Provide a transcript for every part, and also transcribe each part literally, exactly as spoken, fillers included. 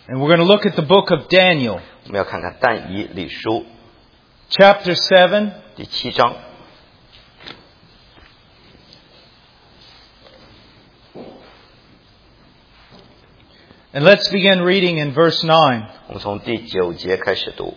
And we're going to look at the book of Daniel. 我们要看看但以理书 Chapter seven. 第七章。 And let's begin reading in verse nine. 我们从第九节开始读。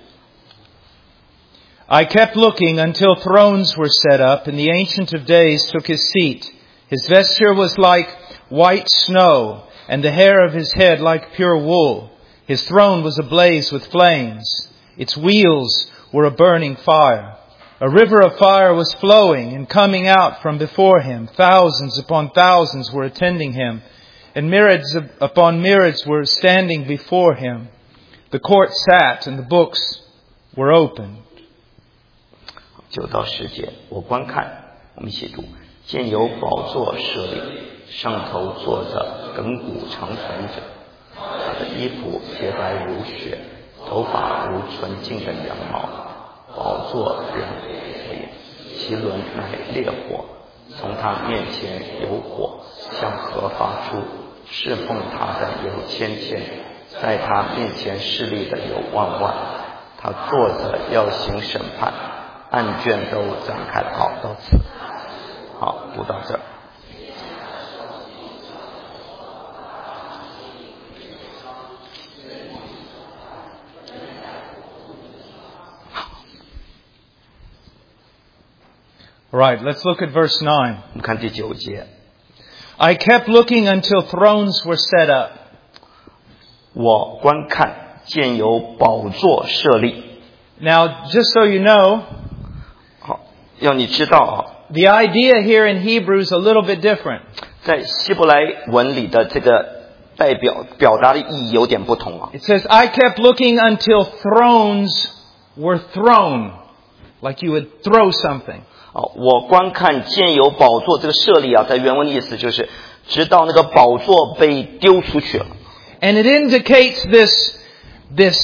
I kept looking until thrones were set up, and the Ancient of Days took his seat. His vesture was like white snow, and the hair of his head like pure wool. His throne was ablaze with flames. Its wheels were a burning fire. A river of fire was flowing and coming out from before him. Thousands upon thousands were attending him, and myriads upon myriads were standing before him. The court sat, and the books were opened. 九到十节，我观看，我们一起读。见有宝座设立，上头坐着亘古长存者，他的衣服洁白如雪，头发如纯净的羊毛。宝座亮火焰，其轮乃烈火，从他面前有火向河发出，侍奉他的有千千，在他面前侍立的有万万。他坐着要行审判，案卷都展开。好，到此。好，读到这儿。 All right, let's look at verse nine. 我们看第九节。 I kept looking until thrones were set up. 我观看，见有宝座设立。 Now, just so you know, 好，要你知道啊。 The idea here in Hebrew is a little bit different. 在希伯来文里的这个代表表达的意义有点不同啊。 It says, I kept looking until thrones were thrown, like you would throw something. 哦，我观看见有宝座这个设立啊，在原文的意思就是直到那个宝座被丢出去了。 And it indicates this, this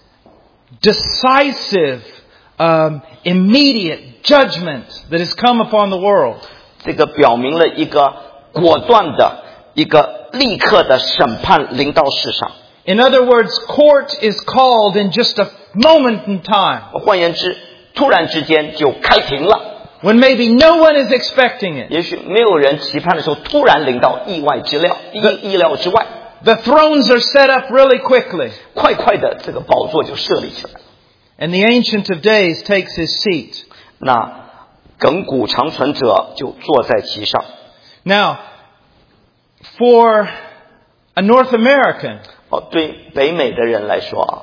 decisive, um, immediate judgment that has come upon the world. 这个表明了一个果断的、一个立刻的审判临到世上。 In other words, court is called in just a moment in time. 换言之，突然之间就开庭了。 When maybe no one is expecting it. 也许没有人期盼的时候，突然临到意外之料、意意料之外。 The thrones are set up really quickly. 快快的，这个宝座就设立起来。 And the Ancient of Days takes his seat. 那亘古长存者就坐在其上。 Now, for a North American, 哦，对北美的人来说啊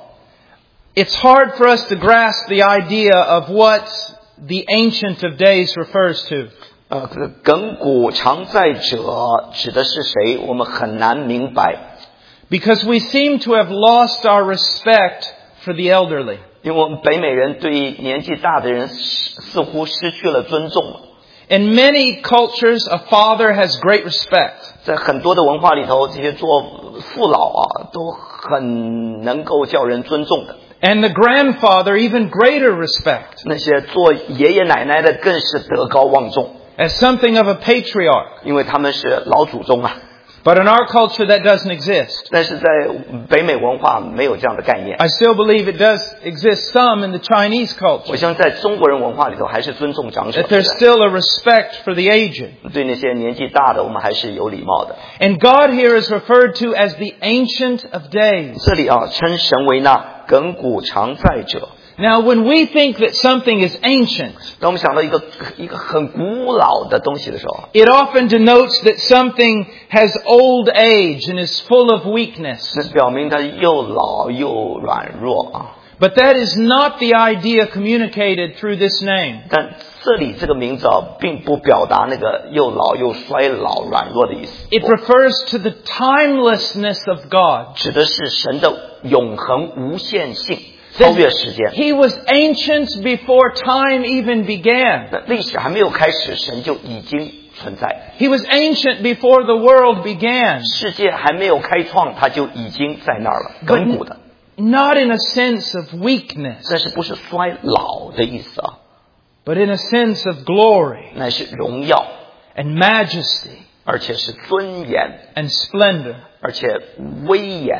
it's hard for us to grasp the idea of what the Ancient of Days refers to. 呃，这个亘古常在者指的是谁？我们很难明白。 Because we seem to have lost our respect for the elderly. 因为我们北美人对于年纪大的人似乎失去了尊重了。 In many cultures, a father has great respect. 在很多的文化里头，这些做父老啊，都很能够叫人尊重的。 And the grandfather, even greater respect. 那些做爷爷奶奶的更是德高望重。 As something of a patriarch. 因为他们是老祖宗啊。 But in our culture, that doesn't exist. 但是在北美文化没有这样的概念。 I still believe it does exist some in the Chinese culture. 我相信在中国人文化里头还是尊重长者。 That there's still a respect for the aged. 对那些年纪大的，我们还是有礼貌的。 And God here is referred to as the Ancient of Days. 这里啊，称神为那亘古常在者。 Now, when we think that something is ancient, 当我们想到一个一个很古老的东西的时候 it often denotes that something has old age and is full of weakness. 那表明它又老又软弱啊。 But that is not the idea communicated through this name. 但这里这个名字啊，并不表达那个又老又衰老、软弱的意思。 It refers to the timelessness of God. 指的是神的永恒无限性。超越时间。 He was ancient before time even began. 那历史还没有开始，神就已经存在。 He was ancient before the world began. 世界还没有开创，他就已经在那儿了，亘古的。 Not in a sense of weakness. 但是不是衰老的意思啊 But in a sense of glory. 乃是荣耀 And majesty. 而且是尊严 And splendor. 而且威严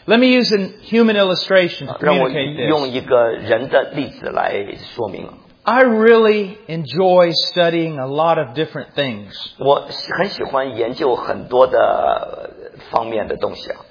Let me use a human illustration to 让我 communicate 用 this. 一个人的例子来说明。 I really enjoy studying a lot of different things. 我很喜欢研究很多的方面的东西啊。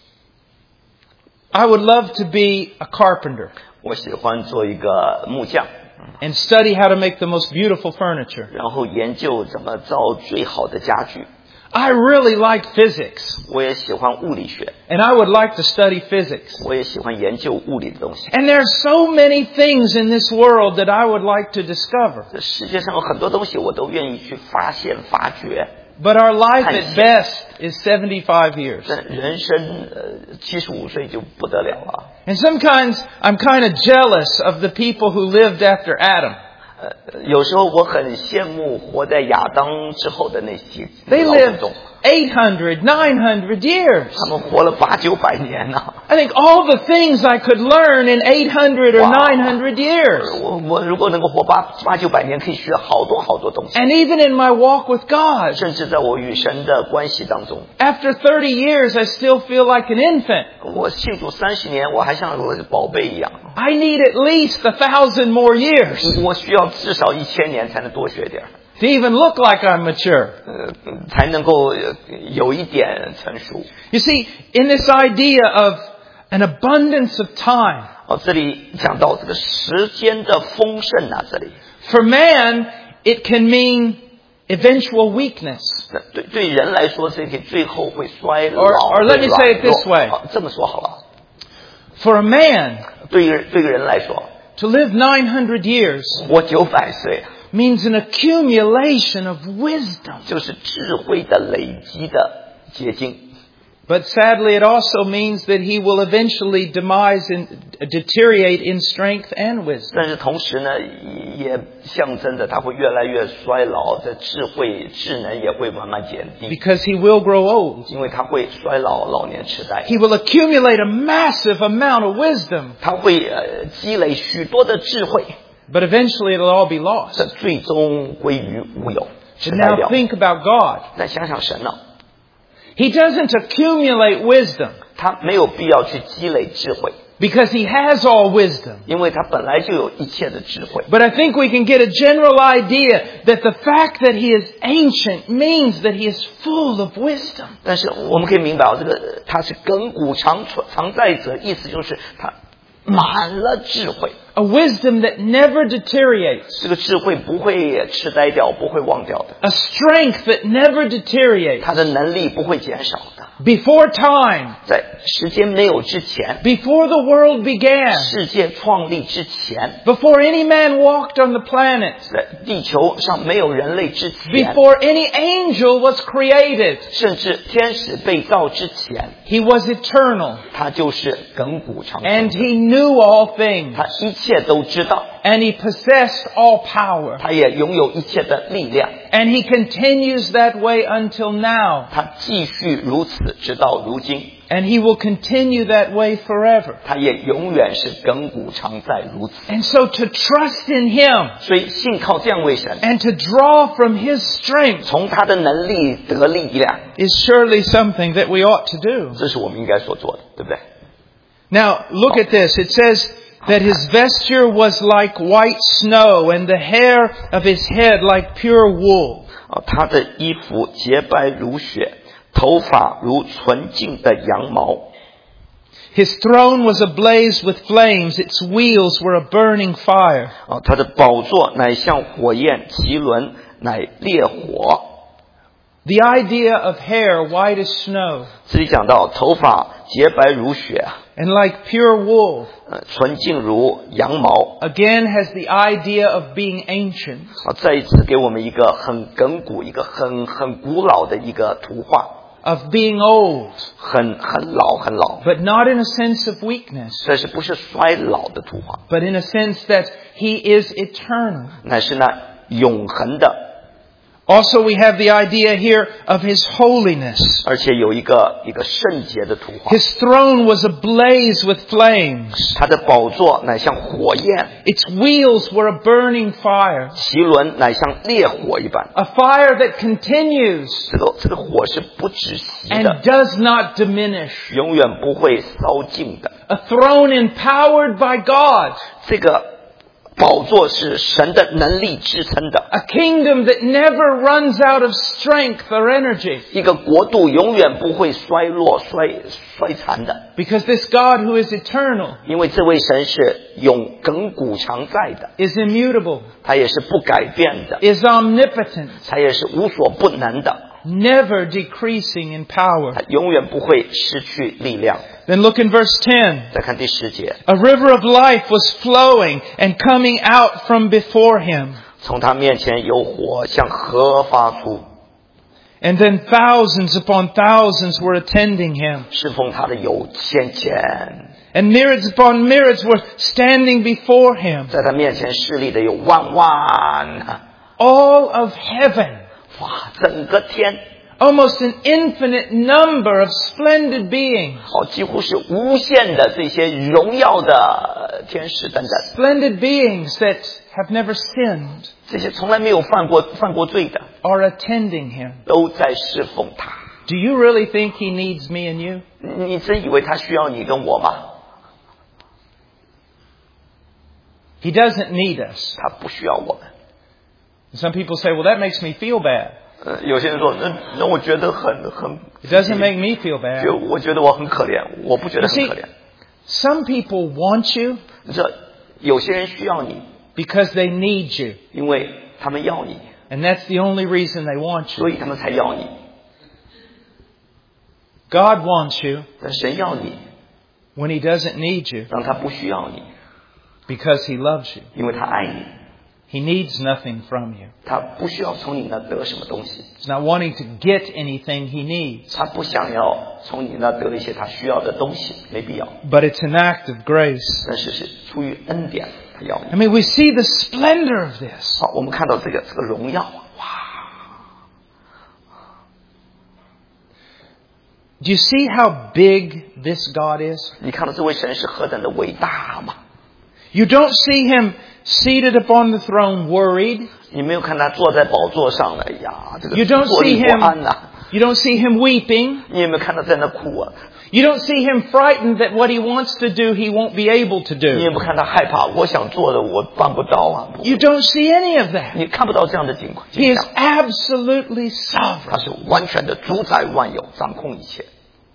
I would love to be a carpenter 我喜欢做一个木匠， and study how to make the most beautiful furniture. 然后研究怎么造最好的家具。 I really like physics, 我也喜欢物理学， and I would like to study physics. 我也喜欢研究物理的东西。 And there are so many things in this world that I would like to discover. 这世界上有很多东西我都愿意去发现、发掘。 But our life at best is seventy-five years. 但人生呃七十五岁就不得了了。 And sometimes I'm kind of jealous of the people who lived after Adam. 呃，有时候我很羡慕活在亚当之后的那些 They 老 lived 祖宗， eight hundred, nine hundred years. 他们活了八九百年呢。 I think all the things I could learn in eight hundred or nine hundred years. 我我如果能够活八八九百年，可以学好多好多东西。 And even in my walk with God, 甚至在我与神的关系当中， after thirty years, I still feel like an infant. 我信主三十年，我还像我的宝贝一样。 I need at least a thousand more years 我需要至少一千年才能多学点， to even look like I'm mature. 呃，才能够呃有一点成熟。 You see, in this idea of an abundance of time, 哦，这里讲到这个时间的丰盛啊，这里 for man, it can mean eventual weakness. 对对人来说，这个最后会衰老。 Or- or let me 会 say it this 软 way. 弱好这么说好了， For a man 对于对于人来说， to live nine hundred years 活九百岁 means an accumulation of wisdom. 就是智慧的累积的结晶。 But sadly, it also means that he will eventually demise and deteriorate in strength and wisdom. 但是同时呢，也象征着他会越来越衰老，这智慧、智能也会慢慢减低， Because he will grow old. 因为他会衰老、老年痴呆， He will accumulate a massive amount of wisdom. 他会呃积累许多的智慧， But eventually it'll all be lost. 这最终归于无有，痴 But 呆 now 掉。 think about God. 再想想神呢， He doesn't accumulate wisdom 他没有必要去积累智慧， because he has all wisdom. 因为他本来就有一切的智慧。 But I think we can get a general idea that the fact that he is ancient means that he is full of wisdom. 但是我们可以明白，这个他是亘古常存常在者，意思就是他满了智慧。 A wisdom that never deteriorates. 这个智慧不会痴呆掉，不会忘掉的， A strength that never deteriorates. 他的能力不会减少的。 Before time, 在时间没有之前， before the world began, 世界创立之前， before any man walked on the planet, 在地球上没有人类之前， before any angel was created, 甚至天使被造之前， he was eternal. 他就是亘古长 And 存的， he knew all things. 他一切都知道， And he possessed all power. 他也拥有一切的力量， And he continues that way until now. 他继续如此直到如今， And he will continue that way forever. 他也永远是亘古常在如此。 And so to trust in him 所以信靠这样为神， and to draw from his strength 从他的能力得力量， is surely something that we ought to do. 这是我们应该所做的，对不对？ Now, look at this. It says that his vesture was like white snow and the hair of his head like pure wool. 啊，他的衣服洁白如雪，头发如纯净的羊毛。 His throne was ablaze with flames. Its wheels were a burning fire. 啊，他的宝座乃像火焰，其轮乃烈火。 The idea of hair white as snow 这里讲到头发洁白如雪啊， and like pure wool 呃，纯净如羊毛 again has the idea of being ancient. 啊，再一次给我们一个很亘古、一个很很古老的一个图画， Of being old, 很很老很老， but not in a sense of weakness, 这是不是衰老的图画， but in a sense that he is eternal. 乃是那永恒的 Also, we have the idea here of His holiness. 而且有一个一个圣洁的图画。 His throne was ablaze with flames. 他的宝座乃像火焰， Its wheels were a burning fire. 其轮乃像烈火一般。 A fire that continues 这个这个火是不止息 and 的， does not diminish. 永远不会烧尽的。 A throne empowered by God. 这个宝座是神的能力支撑的， A kingdom that never runs out of strength or energy. 一个国度永远不会衰落、衰衰残的， Because this God who is eternal 因为这位神是永亘古常在的， is immutable, 他也是不改变的， is omnipotent, 他也是无所不能的， never decreasing in power. 他永远不会失去力量。 Then look in verse ten. 再看第十节， A river of life was flowing and coming out from before him. 从他面前有火向河发出， And then thousands upon thousands were attending him. 侍奉他的有千千， And myriads upon myriads were standing before him. 在他面前侍立的有万万， All of heaven, 哇，整个天。 almost an infinite number of splendid beings. 好，几乎是无限的这些荣耀的天使等等， Splendid beings that have never sinned 这些从来没有犯过犯过罪的， are attending him. 都在侍奉他。 Do you really think he needs me and you? 你真以为他需要你跟我吗？ He doesn't need us. 他不需要我们。 Some people say, well, that makes me feel bad. 呃，有些人说，那那我觉得很很， It doesn't make me feel bad. 就我觉得我很可怜，我不觉得 You 很 see, 可怜。 some people want you 你知道，有些人需要你， because they need you. 因为他们要你， And that's the only reason they want 所 you. 以他们才要你。 God wants you 但神要你， when he doesn't need you 让他不需要你， because he loves you. 因为他爱你， He needs nothing from you. 他不需要从你那得什么东西。 He's not wanting to get anything he needs. 他不想要从你那得一些他需要的东西，没必要。 But it's an act of grace. 但是是出于恩典，他要 I 你。 mean, we see the splendor of this. 好，我们看到这个这个荣耀，哇！ Do you see how big this God is? 你看到这位神是何等的伟大吗？ You don't see him seated upon the throne worried. 你没有看他坐在宝座上了，哎呀，这个 You don't 坐 see 立不安呐、 him, you don't see him weeping. 你有没有看到在那哭啊？ You don't see him frightened that what he wants to do, he won't be able to 你有 do. 没有看他害怕？我想做的我办不到啊！不 You don't see any of that. 你看不到这样的景况。 He 景 is 象 absolutely 他 sovereign. 是完全的主宰万有，掌控一切。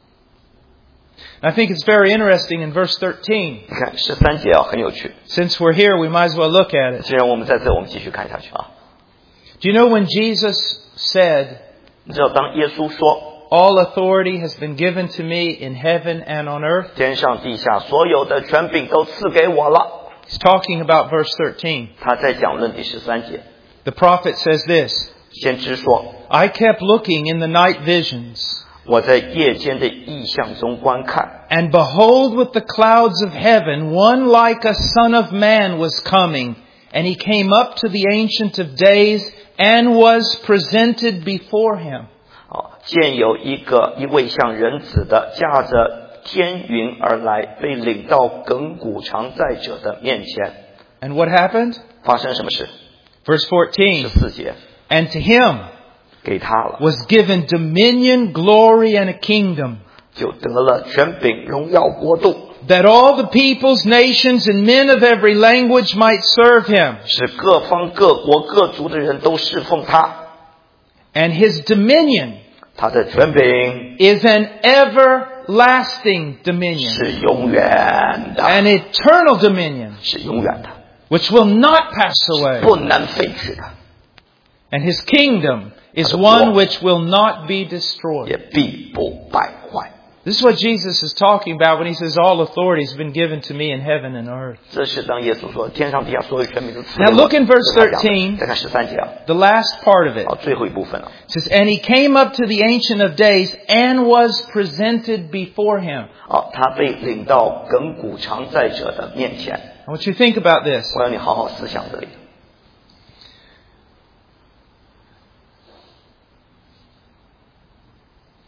I think it's very interesting in verse thirteen. 你看十三节啊，很有趣。 Since we're here, we might as well look at it. 既然我们在这，我们继续看下去啊。 Do you know when Jesus said, 你知道，当耶稣说 all authority has been given to me in heaven and on earth? 天上地下所有的权柄都赐给我了， He's talking about verse thirteen. 他在讲论第十三节。 The prophet says this, 先知说， I kept looking in the night visions, 我在夜间的异象中观看， and behold, with the clouds of heaven, one like a son of man was coming, and he came up to the Ancient of Days and was presented before him. 啊，见有一个一位像人子的驾着天云而来，被领到亘古常在者的面前。 And what happened? 发生什么事？ Verse 十 fourteen. 四节， And to him 给他了， was given dominion, glory, and a kingdom, 就得了权柄、荣耀、国度， that all the peoples, nations, and men of every language might serve him. 使各方各国各族的人都侍奉他。 And his dominion 他的权柄 is an everlasting dominion, 是永远的， an eternal dominion, 是永远的， which will not pass away. 不能废去的， And his kingdom is one which will not be destroyed. 也必不败坏。 This is what Jesus is talking about when he says all authority has been given to me in heaven and earth. 这是当耶稣说天上地下所有权柄都赐给 Now 我。 look in verse 这是他讲的 thirteen. 再看十三节啊， The last part of it. 好，最后一部分了。 It says, and he came up to the Ancient of Days and was presented before him. 好，他被领到亘古常在者的面前。 I want you to think about this. 我要你好好思想这里。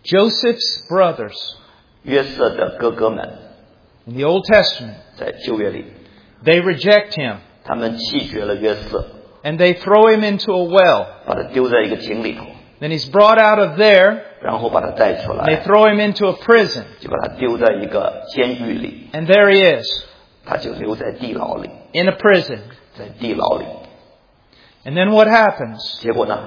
Joseph's brothers 约瑟的哥哥们 in the Old Testament, 在旧约里， they reject him 他们弃绝了约瑟， and they throw him into a well. 把他丢在一个井里头， Then he's brought out of there, 然后把他带出 and they 来， throw him into a prison. 就把他丢在一个监狱里， And there he is, 他就留在地牢里， in a prison. 在地牢里。 And then what happens? 结果呢，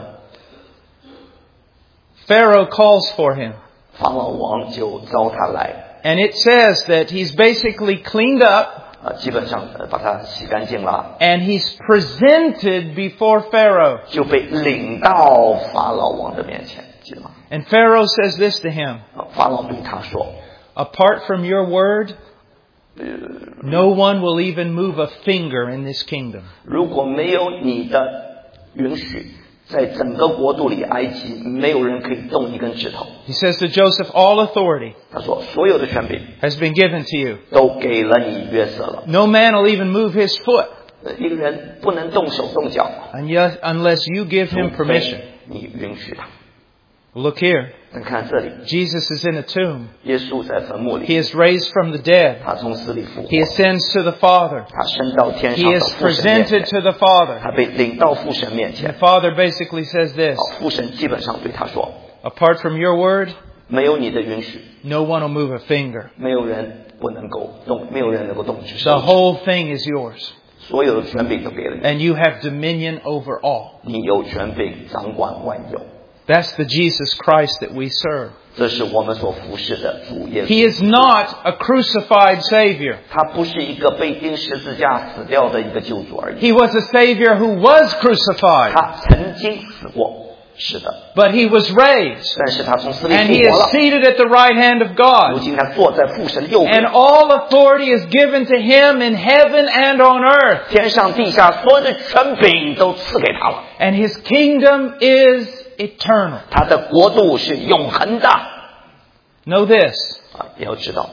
Pharaoh calls for him. 法老王就召他来， And it says that he's basically cleaned up 啊，基本上呃把他洗干净了， and he's presented before Pharaoh. 就被领到法老王的面前，记得吗？ And Pharaoh says this to him, 啊法老对他说 apart from your word, no one will even move a finger in this kingdom. 如果没有你的允许，在整个国度里，埃及没有人可以动一根指头。 He says to Joseph, all authority 他说，所有的权柄 has been given to you. 都给了你约瑟了。 No man will even move his foot 呃一个人不能动手动脚， and yet- unless you give him 除 permission. 非你允许他。 Look here. 你看这里， Jesus is in a tomb. 耶稣在坟墓 He 里， is raised from the dead. 他从死里复活， He ascends to the Father. 他升到天 He 上的 is 父神面 presented 前， to the Father. 他被领到父神面 The 前。 Father basically says this, 好，父神基本上对他说， apart from your word, 没有你的允许， no one will move a finger. 没有人不能够动，没有人能够动指 The 手指。 whole thing is yours. 所有的权柄都给了你， And you have dominion over all. 你有权柄掌管万有。 That's the Jesus Christ that we serve. 这是我们所服侍的主耶稣。 He is not a crucified Savior. 他不是一个被钉十字架死掉的一个救主而已， He was a Savior who was crucified. 他曾经死过，是的， But He was raised. 但是他从死里 And He 复活 is 了。 seated at the right hand of 如 God. 今他坐在父神右 And 边， all authority is given to Him in heaven and on earth. 天上地下所有的权柄都赐给他了。 And His kingdom is eternal. 他的国度是永恒的 Know this. 啊！你要知道，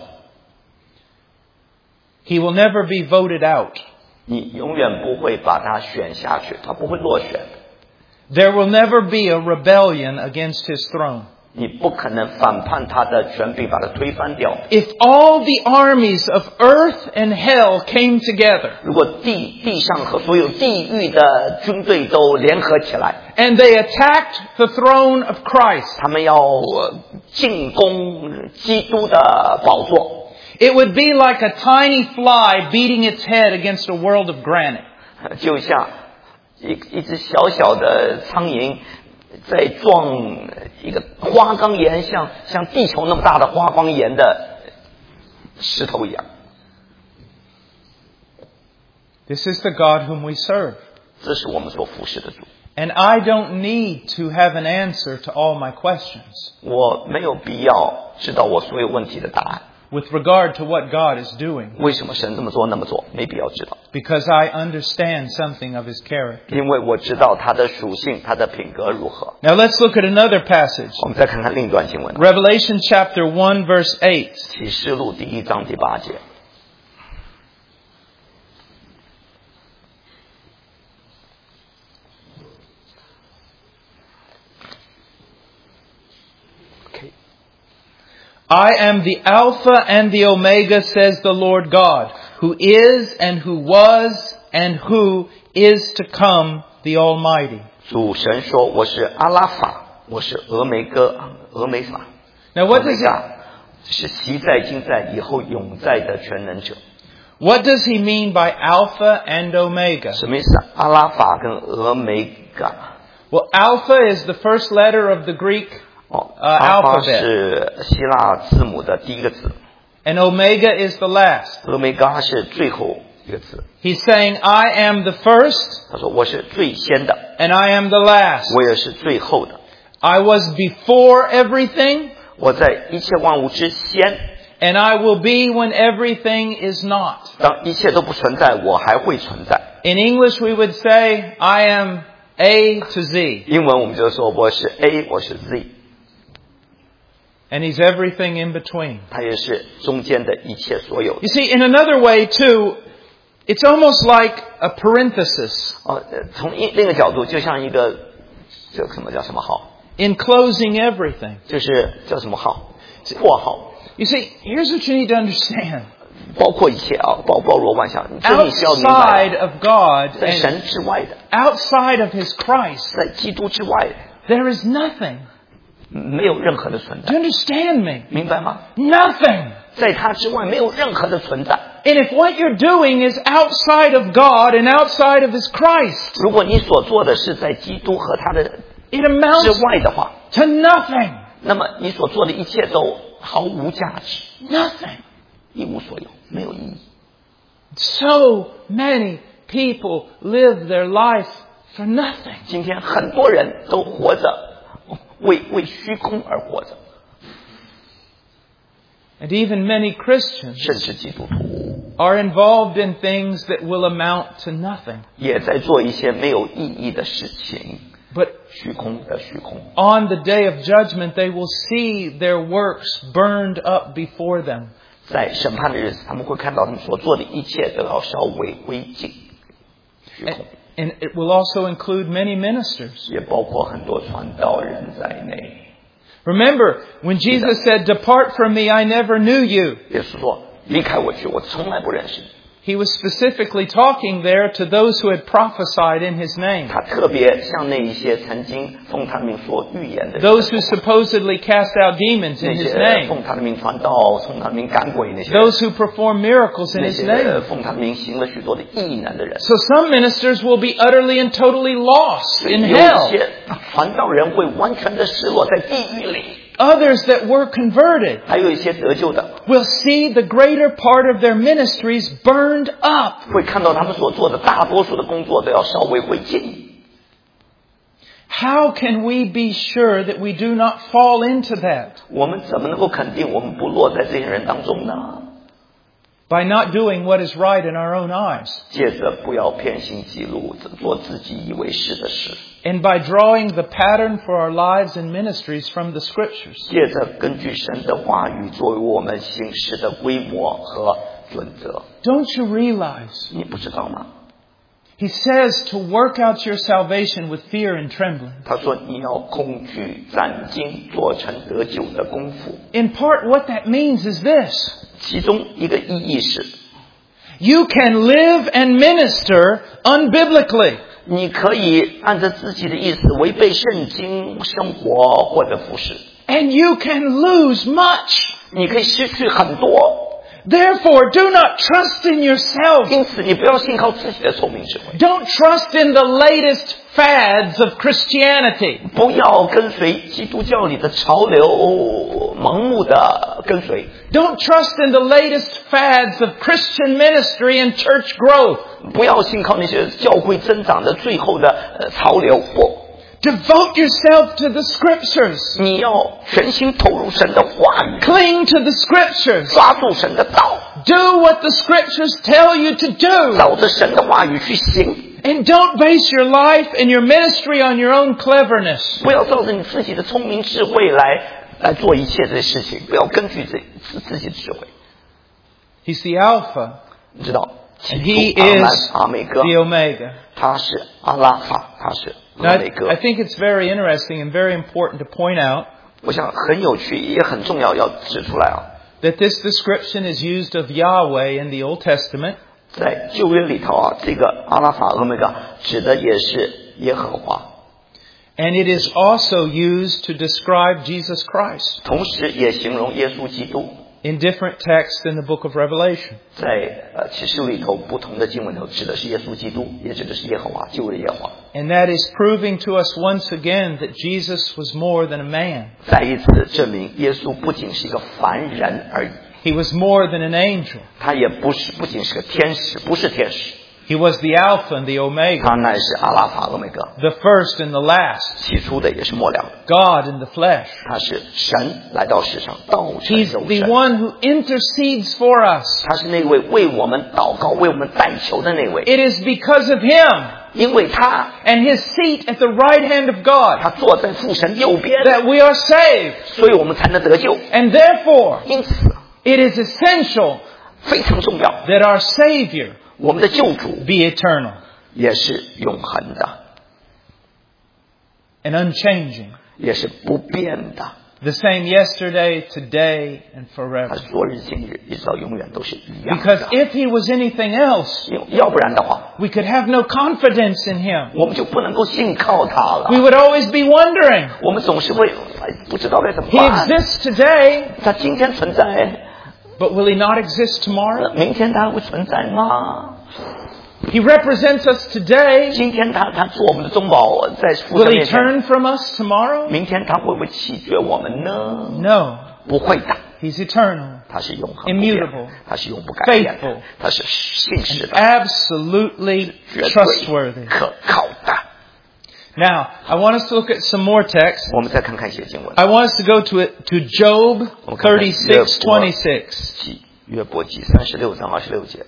He will never be voted out. 你永远不会把他选下去，他不会落选。 There will never be a rebellion against His throne. 你不可能反叛他的权柄，把他推翻掉。 If all the armies of earth and hell came together 如果地地上和所有地狱的军队都联合起来， and they attacked the throne of Christ, 他们要呃进攻基督的宝座， it would be like a tiny fly beating its head against a world of granite. 就像一一只小小的苍蝇在撞一个花岗岩，像像地球那么大的花岗岩的石头一样。 This is the God whom we serve. 这是我们所服侍的主。 And I don't need to have an answer to all my questions 我没有必要知道我所有问题的答案。 with regard to what God is doing, 为什么神这么做那么做？没必要知道， because I understand something of His character. 因为我知道他的属性，他的品格如何。 Now let's look at another passage. 我们再看看另一段经文， Revelation chapter one verse eight. 启示录第一章第八节。 I am the Alpha and the Omega, says the Lord God, who is and who was and who is to come, the Almighty. 主神说：“我是阿拉法，我是俄梅哥，俄梅法。 Now what does he, 是习在、今在、以后永在的全能者。 what does he mean by Alpha and Omega? 什么意思啊？阿拉法跟俄梅嘎。 Well, Alpha is the first letter of the Greek 哦， uh, 阿法 alphabet, 是希腊字母的第一个字， and Omega is the last. 俄梅嘎是最后一个字。 He's saying, I am the first 他说：“我是最先的， and I am the last. 我也是最后的。 I was before everything 我在一切万物之先， and I will be when everything is not. 当一切都不存在，我还会存在。 In English we would say, I am A to Z. 英文我们就说我是 A， 我是 Z， And He's everything in between. 他也是中间的一切所有的。 You see, in another way too, it's almost like a parenthesis. 哦，呃从另另一个角度，就像一个这个什么叫什么好？ in closing everything. 这是叫什么号？括号。 You see, here's what you need to understand. 包括一切啊，包包罗万象，这你需要明白。 Outside of God, 在神之外的 outside of His Christ, 在基督之外的 there is nothing. 没有任何的存 Do 在， you understand me? 明白吗？ Nothing. 在他之外没有任何的存在。 And if what you're doing is outside of God and outside of His Christ, 如果你所做的是在基督和他的 it amounts 之外的话， to nothing. 那么你所做的一切都毫无价值， Nothing. 一无所有，没有意义。 So many people live their life for nothing. 今天很多人都活着，为为虚空而活着， And even many Christians 甚至基督徒 are involved in things that will amount to nothing. 也在做一些没有意义的事情， But 虚空的虚空。 on the day of judgment, they will see their works burned up before them. 在审判的日子，他们会看到他们所做的一切都要烧为灰烬。虚 And, 空 and it will also include many ministers. 也包括很多传道人在内。 Remember, when Jesus said, "Depart from me, I never knew you," 耶稣说：“离开我去，我从来不认识你。” He was specifically talking there to those who had prophesied in His name. 他特别向那一些曾经奉他的名所预言的人， Those who supposedly cast out demons 那 in His 些 name. 奉他的名传道、奉他的名赶鬼那些人， Those who perform miracles in 那 His 些 name. 奉他的名行了许多的异能的人。 So some ministers will be utterly and totally lost in 有 hell. 一些传道人会完全的失落在地狱里， Others that were converted 还有一些得救的 will see the greater part of their ministries burned up. 会看到他们所做的大多数的工作都要烧为灰烬。 How can we be sure that we do not fall into that? 我们怎么能够肯定我们不落在这些人当中呢？ By not doing what is right in our own eyes. 借着不要偏心记录，做自己以为是的事。 And by drawing the pattern for our lives and ministries from the Scriptures. 借着根据神的话语作为我们行事的规模和准则。 Don't you realize? 你不知道吗？ He says to work out your salvation with fear and trembling. 他说你要恐惧战兢，做成得救的功夫。 In part, what that means is this. 其中一个意义是， You can live and minister unbiblically. 你可以按照自己的意思违背圣经生活或者服侍， And you can lose much. 你可以失去很多。 Therefore, do not trust in yourself. 因此，你不要信靠自己的聪明智慧， Don't trust in the latest fads of Christianity. 不要跟随基督教里的潮流，盲目的跟随。 Don't trust in the latest fads of Christian ministry and church growth. 不要信靠那些教会增长的最后的呃潮流，不， Devote yourself to the Scriptures. 你要全心投入神的话语， Cling to the Scriptures. 抓住神的道， Do what the Scriptures tell you to do. 照着神的话语去行， And don't base your life and your ministry on your own cleverness. 不要照着你自己的聪明智慧来来做一切这些事情，不要根据这自自己的智慧。 He's the Alpha 你知道， and 起 He 初阿曼 is 阿美哥， the Omega. 他是阿拉法，他是 Now, 阿 I, 美哥 I。think it's very interesting and very important to point out 我想很有趣，也很重要，要指出来啊。 that this description is used of Yahweh in the Old Testament. 在旧约里头啊，这个阿拉法俄梅嘎指的也是耶和华， And it is also used to describe Jesus Christ 同时也形容耶稣基督。 in different texts in the book of Revelation. 在呃启示里头不同的经文头指的是耶稣基督，也指的是耶和华，旧约耶和华。 And that is proving to us once again that Jesus was more than a man. 再一次证明耶稣不仅是一个凡人而已， He was more than an angel. 他也不是不仅是个天使，不是天使， He was the Alpha and the Omega, 他乃是阿拉法俄梅戈， the first and the last, 起初的也是末了的， God in the flesh. 他是神来到世上，道成 He's 肉 the 身。 one who intercedes for us. 他是那位为我们祷告、为我们代求的那位， It is because of Him 因为他 and His seat at the right hand of God 他坐在父神右边， that we are saved. 所以我们才能得救。 And therefore, 因此， it is essential 非常重要， that our Savior 我们的救主 be eternal 也是永恒的， and unchanging. 也是不变的。 The same yesterday, today, and 他 forever. 昨日今日一直到永远都是一样的。 Because if he was anything else, 要不然的话 we could have no confidence in him. 我们就不能够信靠他了。 We would always be wondering. 我们总是会哎不知道该怎么 He 办。 exists today, 他今天存在， but will he not exist tomorrow? 明天他会存在吗？ He represents us today. 今天他他做我们的中保，在父 Will 神 he 面前， turn from us tomorrow? 明天他会不会弃绝我们呢？ No. 不会的， He's eternal, 他是永恒不变 immutable, 他是永不改变 faithful, 的，他是信实的， absolutely 绝对 trustworthy. 可靠的。 Now, I want us to look at some more texts. 我们再看看一些经文， I want us to go to it, to Job 我们看看 thirty-six twenty-six. 记约伯记三十六章二十六节。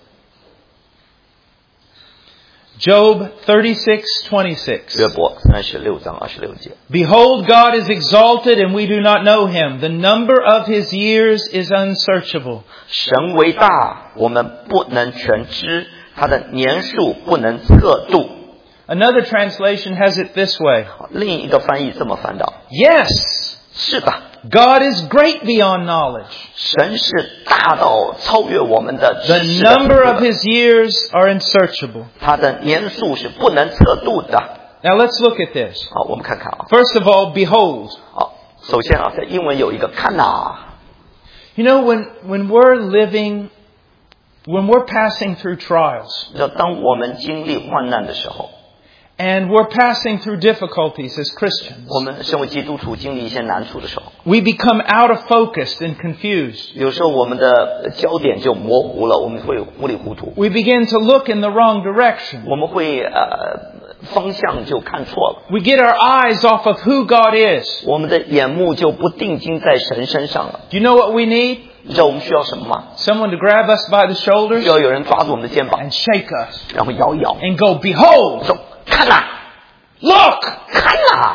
Job thirty-six twenty-six. 约伯三十六章二十六节。 Behold, God is exalted and we do not know him. The number of his years is unsearchable. 神为大，我们不能全知，他的年数不能测度。 Another translation has it this way. 另一个翻译这么翻到： Yes, 是的， God is great beyond knowledge. 神是大到超越我们的 The 知识的 number of 程度的 his years are unsearchable. 他的年数是不能测度的。 Now let's look at this. 好，我们看看啊。 First of all, behold. 好，首先啊，在英文有一个看呐， You know, when, when we're living, when we're passing through trials, 你知道，当我们经历患难的时候， and we're passing through difficulties as Christians, 我们身为基督徒经历一些难处的时候， we become out of focus and confused. 有时候我们的焦点就模糊了，我们会糊里糊涂， We begin to look in the wrong direction. 我们会呃方向就看错了， We get our eyes off of who God is. 我们的眼目就不定睛在神身上了。 Do you know what we need? 你知道我们需要什么吗？ Someone to grab us by the 需 shoulders 要有人抓住我们的肩膀， and shake us 然后摇一摇， and go, behold, 说看呐， look, 看呐，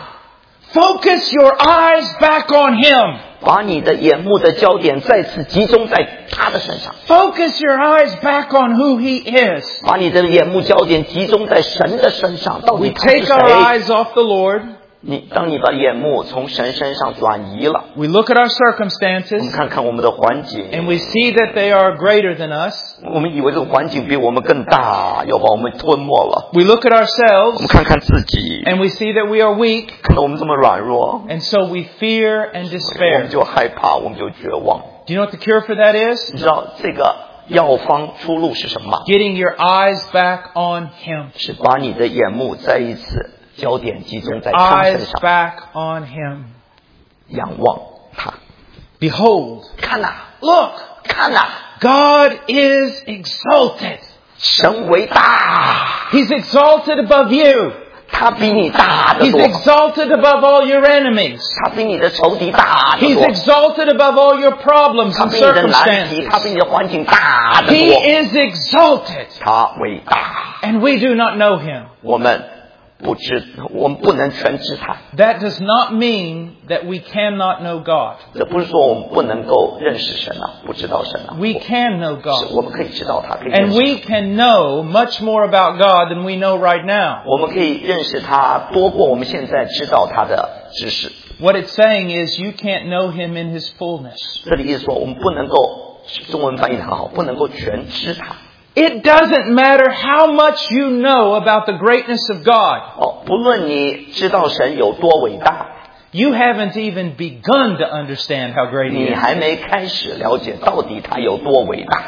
focus your eyes back on him. 把你的眼目的焦点再次集中在他的身上， Focus your eyes back on who he is. 把你的眼目焦点集中在神的身上，到 We 底他是 take our 谁？ eyes off the Lord. 你当你把眼目从神身上转移了， We look at our 我们 circumstances 看看我们的环境， and we see that they are greater than us. 我们以为这个环境比我们更大，要把我们吞没了。 We look at 我们 ourselves 看看自己， and we see that we are weak. 看到我们这么软弱， And so we fear and 我们 despair. 就害怕，我们就绝望。 Do you know what the cure for that is? 你知道这个药方出路是什么吗？ Getting your eyes back on him. 是把你的眼目再一次焦点集中在他身 Eyes 上， back on him. 仰望他。 Behold, 看呐， look, 看呐， God is exalted. 神为大， He's exalted above you. 他比你大得 He's 多， exalted above all your enemies. 他比你的仇敌大得 He's 多， exalted above all your problems 他 and 比你的难题， circumstances. 他比你的环境大得 He 多。 is exalted. 他为大， And we do not know him. 我们不知，我们不能全知他。 That does not mean that we cannot know God. 这不是说我们不能够认识神啊，不知道神啊。 We can know 是 God. 我们可以知道他，可以认 And 识 we can know much more about God than we know right now. 我们可以认识他多过我们现在知道他的知识。 What it's saying is you can't know him in his fullness. 这里意思说，我们不能够，中文翻译得很好，不能够全知他。 It doesn't matter how much you know about the greatness of God. 哦，不论你知道神有多伟大， You haven't even begun to understand how great he 你 is. 还没开始了解到底他有多伟大。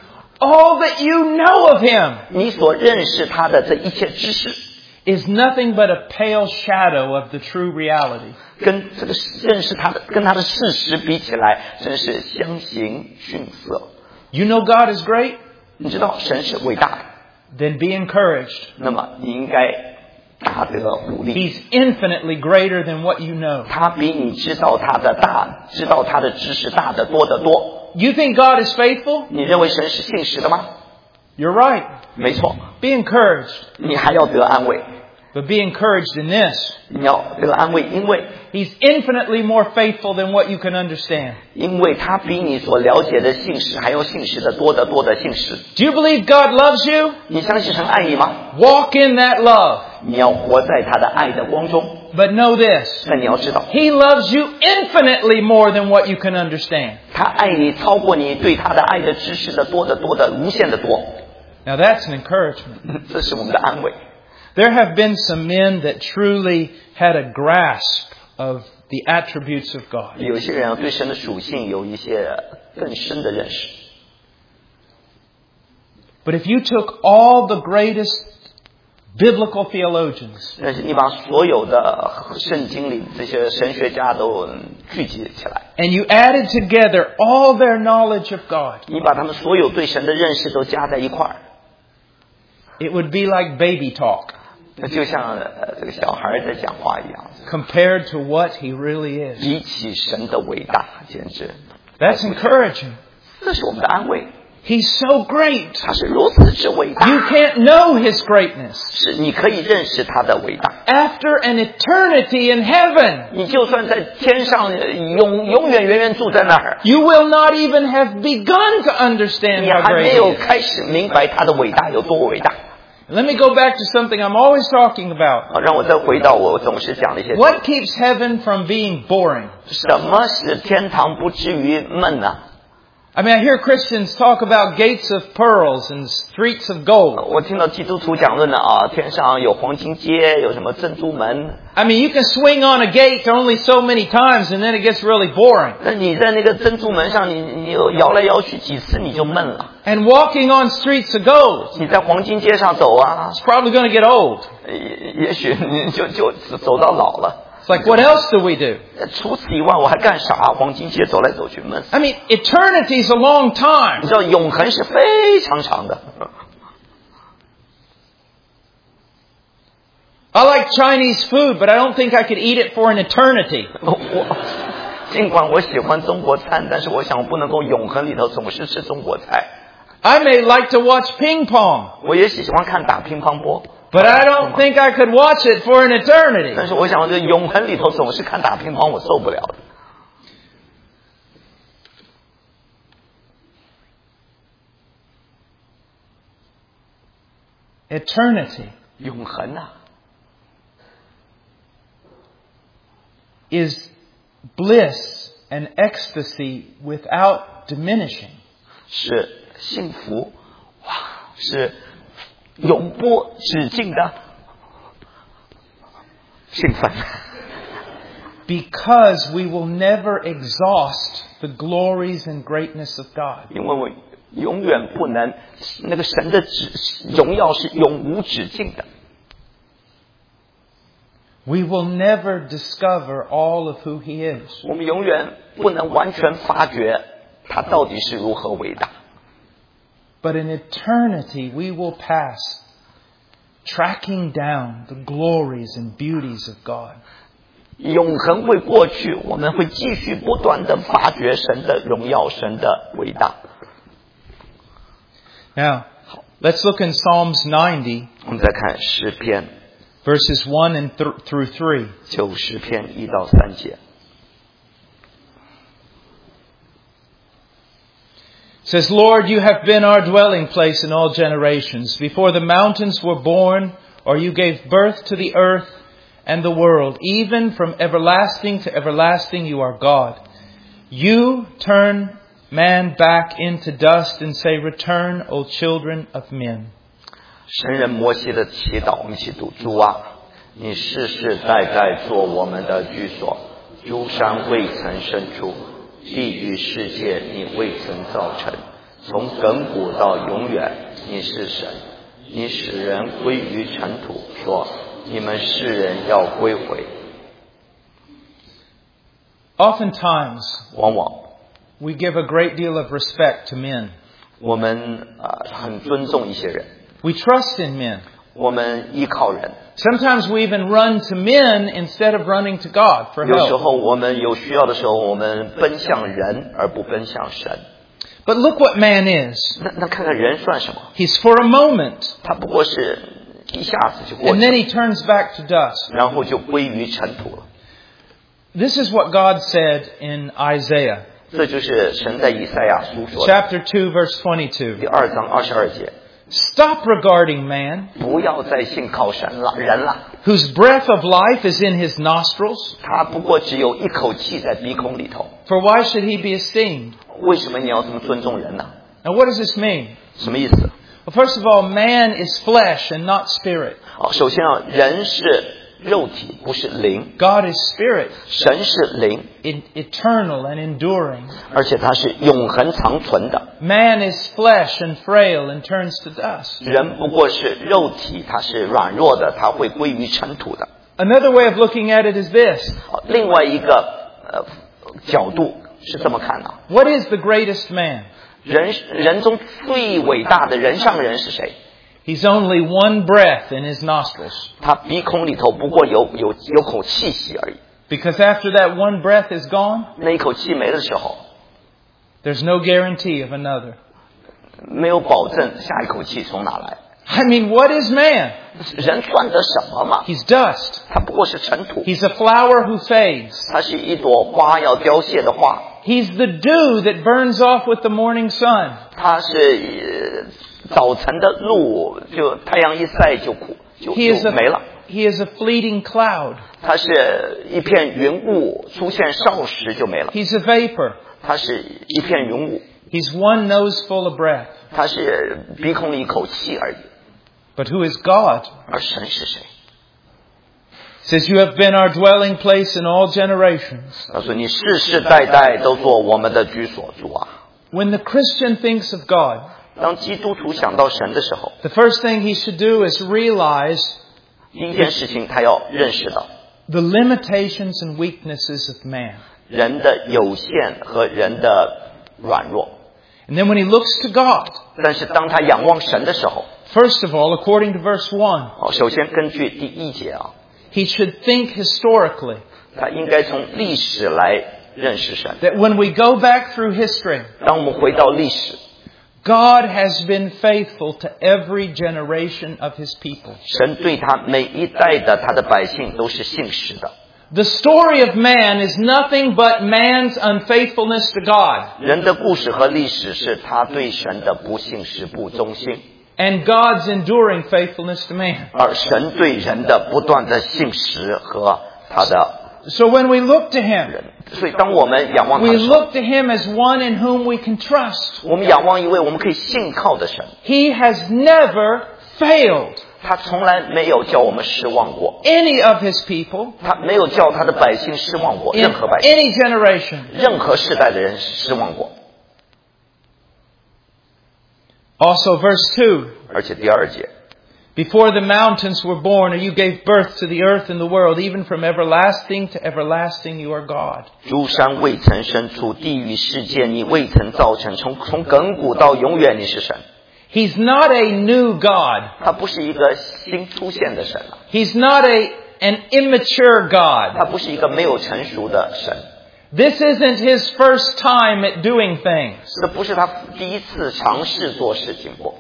All that you know of him 你所认识他的这一切知识， is nothing but a pale shadow of the true reality. 跟这个认识他的跟他的事实比起来，真是相形逊色。 You know God is great? 你知道神是伟大的， Then be encouraged. 那么你应该大得鼓励。 He's infinitely greater than what you know. 他比你知道他的大，知道他的知识大得多得多。 You think God is faithful? 你认为神是信实的吗？ You're right. 没错， Be encouraged. 你还要得安慰， But be encouraged in this. 你要得安慰，因为 He's infinitely more faithful than what you can understand. 因为他比你所了解的信实还要信实的多得多的信实。 Do you believe God loves you? 你相信神爱你吗？ Walk in that love. 你要活在他的爱的光中。 But know this. 但你要知道， He loves you infinitely more than what you can understand. 他爱你超过你对他的爱的知识的多得多的无限的多。 Now that's an encouragement. 这是我们的安慰。 There have been some men that truly had a grasp of the attributes of God. 有些人对神的属性有一些更深的认识。 But if you took all the greatest biblical theologians 但是你把所有的圣经里这些神学家都聚集起来， and you added together all their knowledge of God, 你把他们所有对神的认识都加在一块儿， it would be like baby talk 那就像呃这个小孩在讲话一样， compared to what He really is. 比起神的伟大，简直， That's encouraging. 这是我们的安慰。 He's so great. 他是如此之伟大， You can't know His greatness. 是你可以认识他的伟大。 After an eternity in heaven, 你就算在天上永永远远远住在那儿， you will not even have begun to understand 你 how 还 great 没 He 有 is. 开始明白他的伟大有多伟大。 Let me go back to something I'm always talking about. 好，让我再回到我总是讲的一些， What keeps heaven from being boring? 什么使天堂不至于闷呢？ I mean, I hear Christians talk about gates of pearls and streets of gold. 我听到基督徒讲论呢啊，天上有黄金街，有什么珍珠门。 I mean, you can swing on a gate only so many times and then it gets really boring. 那你在那个珍珠门上，你你摇来摇去几次你就闷了。 And walking on streets of gold, 你在黄金街上走啊， it's probably going to get old. 也也许你就就走到老了。 It's like, what else do we do? 除此以外，我还干啥？黄金街走来走去闷死。 I mean, eternity's a long 你 time. 知道永恒是非常长的。 I like Chinese food, but I don't think I could eat it for an eternity. 我尽管我喜欢中国餐，但是我想我不能够永恒里头总是吃中国菜。 I may like to watch ping pong, 我也喜欢看打乒乓波， but I don't think I could watch it for an eternity. 但是我想这永恒里头总是看打乒乓，我受不了的。 Eternity 永恒啊， is bliss and ecstasy without diminishing. 是幸福，哇，是永不止境的兴奋。 Because we will never exhaust the glories and greatness of God. 因为我永远不能，那个神的指荣耀是永无止境的。 We will never discover all of who He is. 我们永远不能完全发掘他到底是如何伟大。 But in eternity we will pass, tracking down the glories and beauties of God. 永恒会过去，我们会继续不断的发掘神的荣耀，神的伟大。 Now, let's look in Psalms ninety, 我们再看诗篇 verses one and th- through three. 九十篇一到三节。 It says, Lord, you have been our dwelling place in all generations. Before the mountains were born, or you gave birth to the earth and the world, even from everlasting to everlasting, you are God. You turn man back into dust and say, Return, O children of men. 神人摩西的祈祷，我们一起读：主啊，你世世代代做我们的居所，诸山未曾生出，地狱世界你未曾造成，从亘古到永远，你是神。你使人归于尘土，说你们世人要归回。 Oftentimes, 往往 we give a great deal of respect to men. 我们呃很尊重一些人， We trust in men. 我们依靠人。 Sometimes we even run to men instead of running to God for 有时 help. 候我们有需要的时候，我们奔向人而不奔向神。 But look what man is. 那那看看人算什么？ He's for a moment, 他不过是一下子就过 and 去 then 了， he turns back to dust. 然后就归于尘土了。 This is what God said in Isaiah, 这就是神在以赛亚书说的 chapter two, verse 第 twenty-two. 二章二十二节。 Stop regarding man, 不要再信靠神了，人了。 whose breath of life is in his nostrils. 他不过只有一口气在鼻孔里头， For why should he be esteemed? 为什么你要这么尊重人呢？ Now what does this mean? 什么意思？ Well, first of all, man is flesh and not spirit. 好，首先啊，人是肉体，不是灵； God is spirit, 神是灵， in, eternal and enduring. 而且它是永恒长存的。 Man is flesh and frail and turns to dust. 人不过是肉体，它是软弱的，它会归于尘土的。 Another way of looking at it is this. 好，另外一个呃角度是这么看的： What is the greatest man? 人人中最伟大的人上人是谁？ He's only one breath in his nostrils. 他鼻孔里头不过有有有口气息而已。 Because after that one breath is gone, 那一口气没的时候， there's no guarantee of another. 没有保证下一口气从哪来。 I mean, what is man? 人算得什么嘛？ He's dust. 他不过是尘土， He's a flower who fades. 它是一朵花要凋谢的花， He's the dew that burns off with the morning sun. 它是呃早晨的露，就太阳一晒就苦就 He is 就 a, 没了。 he is a fleeting cloud. 它是一片云雾，出现少时就没了。 He's a vapor. 它是一片云雾， He's one nose full of breath. 它是鼻孔里一口气而已。 But who is God? 而神是谁？ Says, you have been our dwelling place in all generations. 他说你世世代代都做我们的居所，主啊。 When the Christian thinks of God, 当基督徒想到神的时候， the first thing he should do is realize 第一件事情他要认识到 the limitations and weaknesses of man. 人的有限和人的软弱。 And then when he looks to God, 但是当他仰望神的时候， first of all, according to verse one, 好，首先根据第一节啊， he should think historically 他应该从历史来认识神。 that when we go back through history, 当我们回到历史， God has been faithful to every generation of his people. 神对他每一代的他的百姓都是信实的。 The story of man is nothing but man's unfaithfulness to God 人的故事和历史是他对神的不信实、不忠心， and God's enduring faithfulness to man. 而神对人的不断的信实和他的 So when we look to him, 人。所以当我们仰望他 we 的时候， look to him as one in whom we can trust. 我们仰望一位我们可以信靠的神， He has never failed 他从来没有叫我们失望过， any of his people 他没有叫他的百姓失望过， in 任何百姓， any generation. 任何世代的人失望过。 Also verse two, 而且第二节， before the mountains were born, or you gave birth to the earth and the world, even from everlasting to everlasting you are God. 诸山未曾生出，地狱世界你未曾造成，从从亘古到永远你是神。 He's not a new God. 他不是一个新出现的神了， He's not a, an immature God. 他不是一个没有成熟的神， This isn't his first time at doing things. 这不是他第一次尝试做事情过。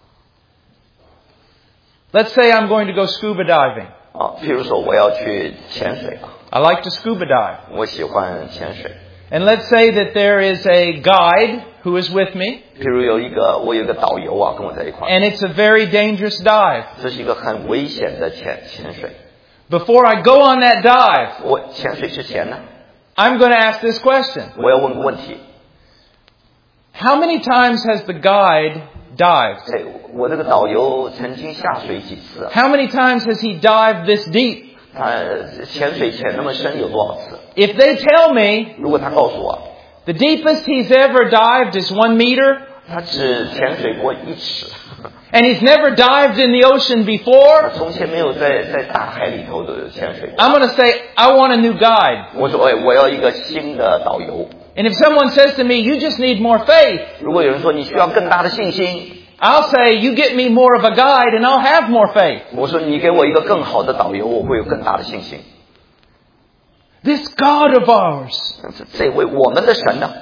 Let's say I'm going to go scuba diving. 啊，譬如说我要去潜水啊， I like to scuba dive. 我喜欢潜水。 And let's say that there is a guide who is with me, 譬如有一个我有一个导游啊，跟我在一块儿， and it's a very dangerous dive. 这是一个很危险的潜潜水。 Before I go on that dive, 我潜水之前呢， I'm going to ask this question. 我要问个问题： How many times has the guide dived? 哎，我这个导游曾经下水几次啊？ How many times has he dived this deep? 他潜水潜那么深有多少次？ If they tell me 如果他告诉我， the deepest he's ever dived is one meter, 他只潜水过一尺， and he's never dived in the ocean 他 before, 从前没有在在大海里头的潜水过。 I'm going to say, I want a new guide. 我说，哎，我要一个新的导游。 And if someone says to me, you just need more faith, 如果有人说你需要更大的信心， I'll say, you get me more of a guide and I'll have more faith. 我说你给我一个更好的导游，我会有更大的信心。 This God of ours, 这这位我们的神呢？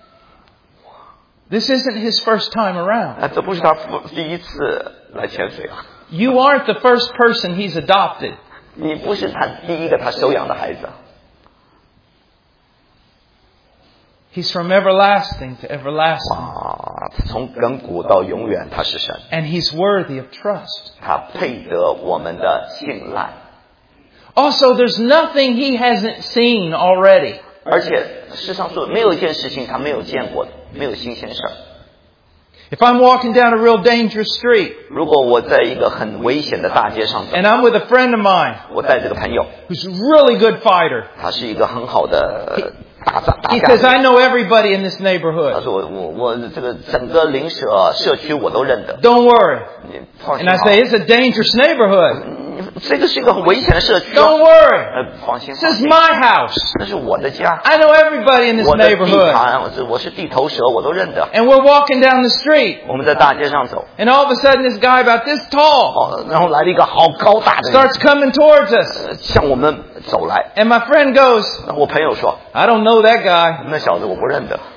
this isn't his first time around. 啊，这不是他第一次来潜水啊！ You aren't the first person he's adopted. 你不是他第一个他收养的孩子啊！ He's from everlasting to everlasting. 哇， 啊，从亘古到永远他是神， and He's worthy of trust. 他配得我们的信赖。 Also, there's nothing He hasn't seen already. 而且世上所没有一件事情他没有见过的，没有新鲜事儿。 If I'm walking down a real dangerous street 如果我在一个很危险的大街上走， and I'm with a friend of mine 我带这个朋友， who's a really good fighter, 他是一个很好的打打打 he 架 says, 的。 I know everybody in this 他 neighborhood. 说我我我这个整个邻舍社区我都认得， Don't worry. 你放 And 心 I 好 say, it's a dangerous neighborhood. 你这个是一个很危险的社区、啊。 Don't worry. 呃，放心， This 放 is 心， my house. 那是我的家， I know everybody in this 我的地 neighborhood. 盘，我是我是地头蛇，我都认得。 And we're walking down the street. 我们在大街上走， And all of a sudden, this guy about this tall 哦，然后来了一个好高大的人， starts coming towards us. 呃向我们走来。 And my friend goes, 那我朋友说， I don't know that guy. 那小子我不认得，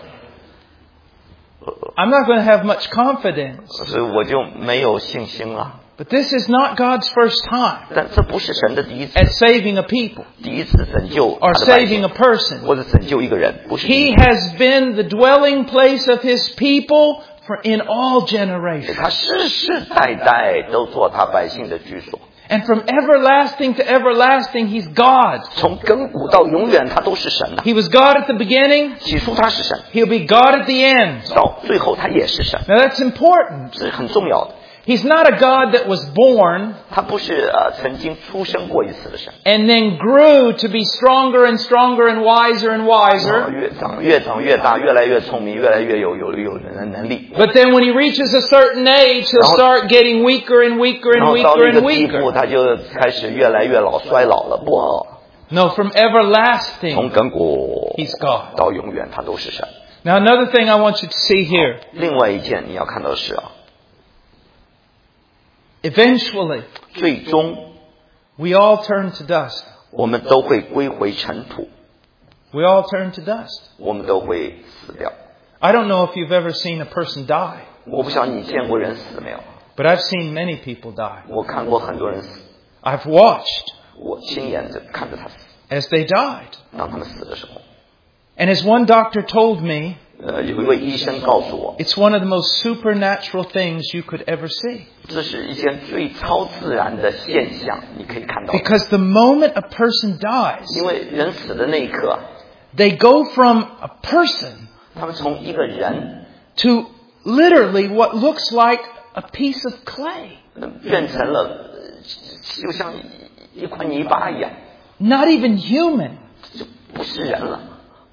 I'm not going to have much confidence. 所以我就没有信心了。 But this is not God's first time 但这不是神的第一次， at saving a people 第一次拯救 or 他的百 saving 姓 a person. 或者拯救一个人，不是第一 He has been the dwelling place of His people for in all 次 generations. 他世世代代都做他百姓的居所， And from everlasting to everlasting, He's God. 从亘古到永远他都是神呐、 He was God at the beginning. 起初他是神， He'll be God at the end. 到最后他也是神， Now that's important. 这是很重要的。 He's not a God that was born 他不是呃曾经出生过一次的神， and then grew to be stronger and stronger and wiser and 啊 wiser. 越长越长越大，越来越聪明，越来越有有有能能力。 But then when he reaches a certain age, he'll start getting weaker and weaker 然 and 后到 weaker 那个 and 地步， weaker. 他就开始越来越老，衰老了。不， No, from 从 everlasting, 亘古 He's God. 到永远，他都是神。 Now another thing I want you to see here. 另外一件你要看到的是啊， Eventually, 最终 we all turn to dust. 我们都会归回尘土， We all turn to dust. 我们都会死掉。 I don't know if you've ever seen a person die, 我不晓得你见过人死没有？ but I've seen many people die. 我看过很多人死， I've watched 我亲眼着看着他死。 as they died. 当他们死的时候， And as one doctor told me, 呃，有一位医生告诉我， it's one of the most supernatural things you could ever see. 这是一件最超自然的现象，你可以看到的。 Because the moment a person dies, 因为人死的那一刻， they go from a person 他们从一个人 to literally what looks like a piece of clay. 呃变成了呃就像一块泥巴一样， Not even human. 就不是人了。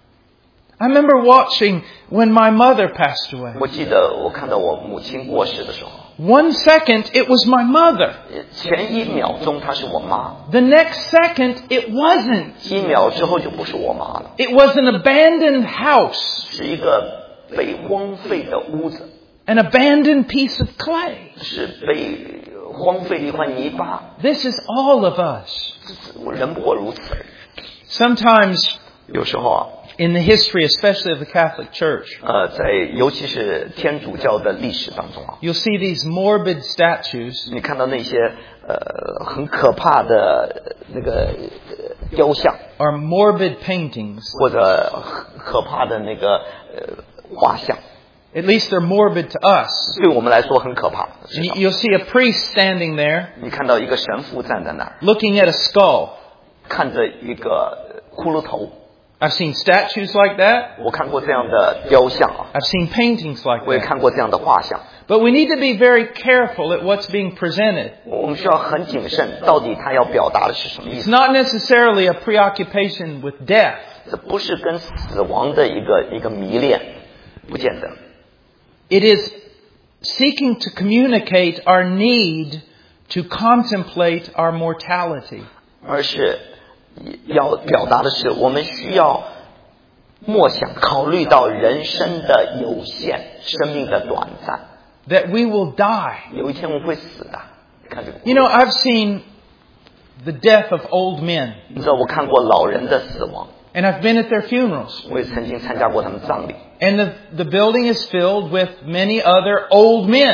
I remember watching when my mother passed away. 我记得我看到我母亲过世的时候， One second, it was my mother. 呃前一秒钟她是我妈， The next second, it wasn't. 一秒之后就不是我妈了， It was an abandoned house, 是一个被荒废的屋子， an abandoned piece of clay. 是被荒废的一块泥巴。 This is all of us. 人不过如此而已。 Sometimes 有时候啊， in the history, especially of the Catholic Church, 呃，在尤其是天主教的历史当中啊， you'll see these morbid statues 你看到那些呃很可怕的那个呃雕像， or morbid paintings. 或者很可怕的那个呃画像， At least they're morbid to us. 对我们来说很可怕。 And you- You'll see a priest standing there 你看到一个神父站在那儿， looking at a skull. 看着一个骷髅头。 I've seen statues like that. 我看过这样的雕像啊， I've seen paintings like 我也 that. 看过这样的画像。 But we need to be very careful at what's being presented. 我们需要很谨慎，到底他要表达的是什么意 It's 思？ not necessarily a preoccupation with death. 这不是跟死亡的一个一个迷恋，不见得。 It is seeking to communicate our need to contemplate our mortality. 而是要表达的是，我们需要默想、考虑到人生的有限、生命的短暂。 That we will die. 有一天我们会死的。看这个， You know, I've seen the death of old men. 你知道我看过老人的死亡， And I've been at their funerals. 我也曾经参加过他们葬礼。 And the, the building is filled with many other old men.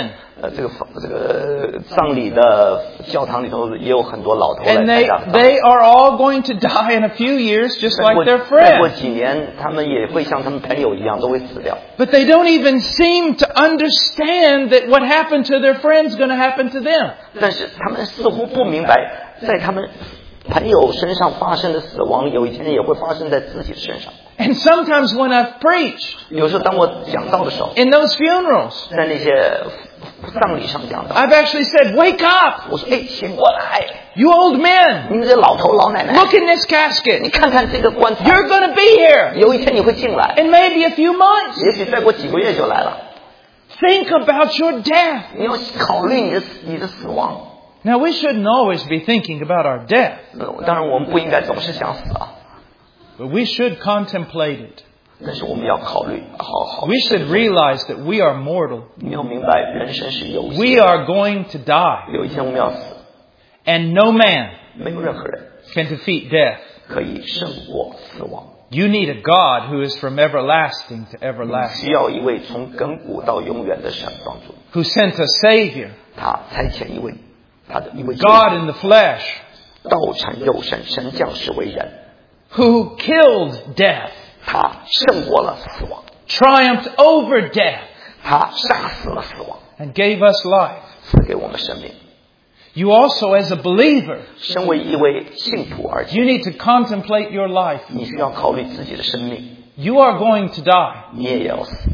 呃，这个这个葬礼的教堂里头也有很多老头来 And 参 they, 加葬礼。 they are all going to die in a few years just 再过 like their 再过 friends. 几年，他们也会像他们朋友一样，都会死掉。 But they don't even seem to understand that what happened to their friends is going to happen to them. 但是他们似乎不明白，在他们朋友身上发生的死亡，有一天也会发生在自己的身上。 And sometimes when I've preached 有时候当我讲道的时候， in those funerals, 在那些葬礼上讲道， I've actually said, wake up, 我说：“哎，醒过来， you old men. 你们这老头老奶奶， Look in this 你 casket. 看看这个棺材， You're going to be here 有一天你会进来， in maybe a few months. 也许再过几个月就来了。 Think about your death. 你要考虑你的你的死亡。 Now, we shouldn't always be thinking about our death, 呃当然，我们不应该总是想死啊， but we should contemplate it. 但是我们要考虑，好好。 We should realize that we are mortal. 你要明白，人生是有限 We 的， are going to die. 有一天我们要死， And no man 没有任何人 can defeat death. 可以胜过死亡。 You need a God who is from everlasting to 需 everlasting, 要一位从亘古到永远的神帮助， who sent a Savior, 他差遣一位，他的一位 God in the flesh, 道成肉身，神降世为人， who killed death, 他胜过了死亡， triumphed over death, 他杀死了死亡， and gave us life. 赐给我们生命。 You also, as a believer, 身为一位信徒而言， you need to contemplate your life. 你需要考虑自己的生命， You are going to die. 你也要死。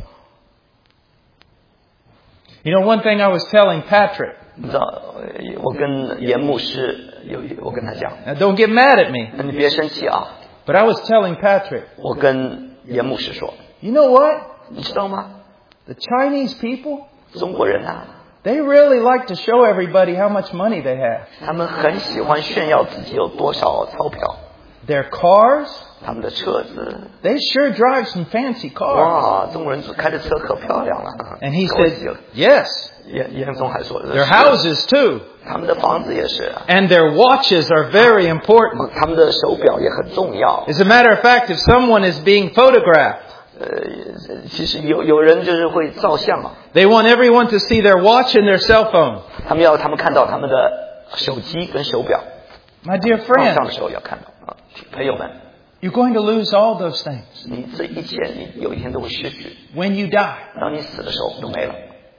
You know, one thing I was telling Patrick, 你知道，呃我跟严牧师有，我跟他讲， now don't get mad at me, 你别生气啊。 but I was telling Patrick, 我跟严牧师说， you know what? 你知道吗？ The Chinese people, 中国人啊， they really like to show everybody how much money they have. 他们很喜欢炫耀自己有多少钞票， Their cars, 他们的车子， they sure drive some fancy cars. 哇，中国人开的车可漂亮了。 And he 可惜了 said, yes, 严严总还说， their houses too. 他们的房子也是啊， And their watches are very important. 他们的手表也很重要。 As a matter of fact, if someone is being photographed, 呃，其实有有人就是会照相啊， they want everyone to see their watch and their cell phone. 他们要他们看到他们的手机跟手表， My dear 照相 friend, 的时候要看到啊，朋友们， you're going to lose all those things 你这一切你有一天都会失去， when you die. 当你死的时候都没了。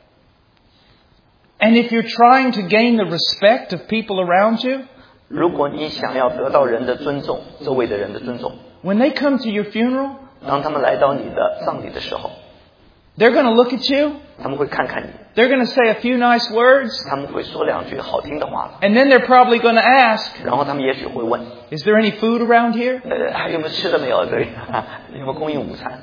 And if you're trying to gain the respect of people around you, 如果你想要得到人的尊重，周围的人的尊重， when they come to your funeral, 当他们来到你的葬礼的时候， they're going to look at you, 他们会看看你， they're going to say a few nice words, 他们会说两句好听的话， and then they're probably going to ask, 然后他们也许会问， is there any food around here? 呃，还有没有吃的没有？这里有没有供应午餐？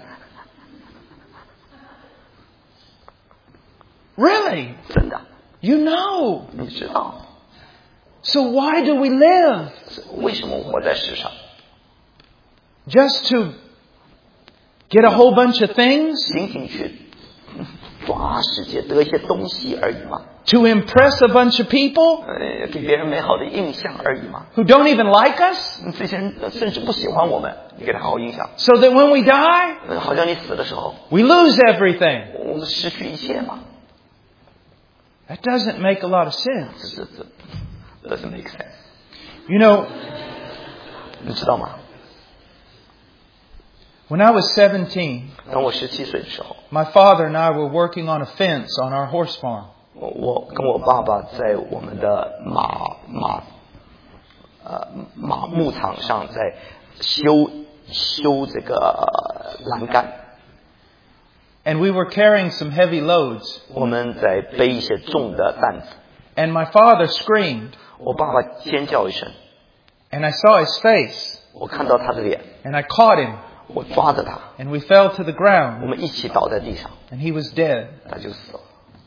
Really? 真的， You know. 你知道 So why do we live? 为什么活在世上？ Just to get a whole bunch of things? 仅仅去抓世界得一些东西而已嘛？ To impress a bunch of people 呃，给别人美好的印象而已嘛？ who don't even like us? 这些人甚至不喜欢我们，你给他好印象， So that when we die, 呃好像你死的时候， we lose everything. 我们失去一切嘛？ That doesn't make a lot of sense. 这这这 doesn't make sense， You know, 你知道吗？ when I was seventeen, 当我十七岁的时候， my father and I were working on a fence on our horse farm. 我我跟我爸爸在我们的马马呃马牧场上在修修这个栏杆， And we were carrying some heavy loads. 我们在背一些重的担子。 And my father screamed. 我爸爸尖叫一声， And I saw his face. 我看到他的脸， And I caught him. 我抓着他， And we fell to the 我 ground. 们一起倒在地上， And he was dead. 他就死了。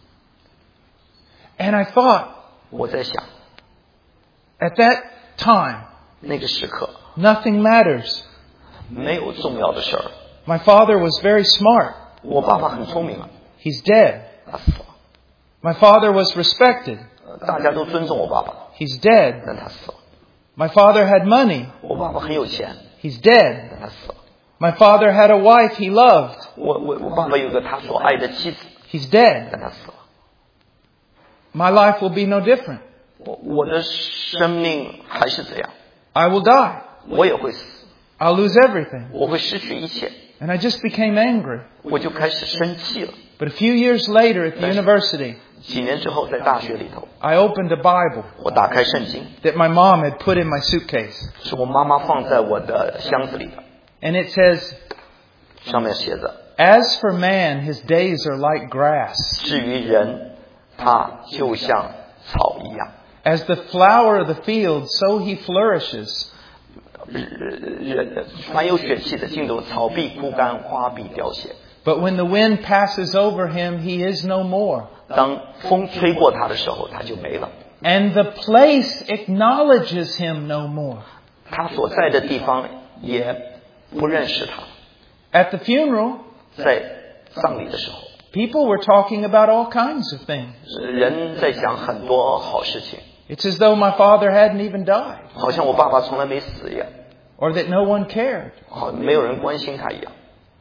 And I thought, 我在想， at that time, 那个时刻 nothing matters. 没有重要的事儿。 My father was very smart. 我爸爸很聪明啊， He's dead. 他死了。 My father was respected. 呃大家都尊重我爸爸， He's dead. 但他死了。 My father had money. 我爸爸很有钱， He's dead. 但他死了。 My father had a wife he loved. 我我我爸爸有个他所爱的妻子， He's dead. 但他死了。 my life will be no different. 我我的生命还是这样， I will die. 我也会死， I'll lose everything. 我会失去一切， And I just became angry. 我就开始生气了。 But a few years later at the university, 几年之后，在大学里头， I opened a Bible 我打开圣经， that my mom had put in my suitcase. 是我妈妈放在我的箱子里的， And it says, 上面写着： As for man, his days are like grass. 至于人，他就像草一样。 As the flower of the field, so he flourishes. 人凡有血气的，尽都草必枯干，花必凋谢。 But when the wind passes over him, he is no more. 当风吹过他的时候，他就没了。 And the place acknowledges him no more. 他所在的地方也不认识他。 At the funeral, 在葬礼的时候， people were talking about all kinds of things. 人在讲很多好事情， It's as though my father hadn't even died, 好像我爸爸从来没死一样， or that no one cared. 好没有人关心他一样。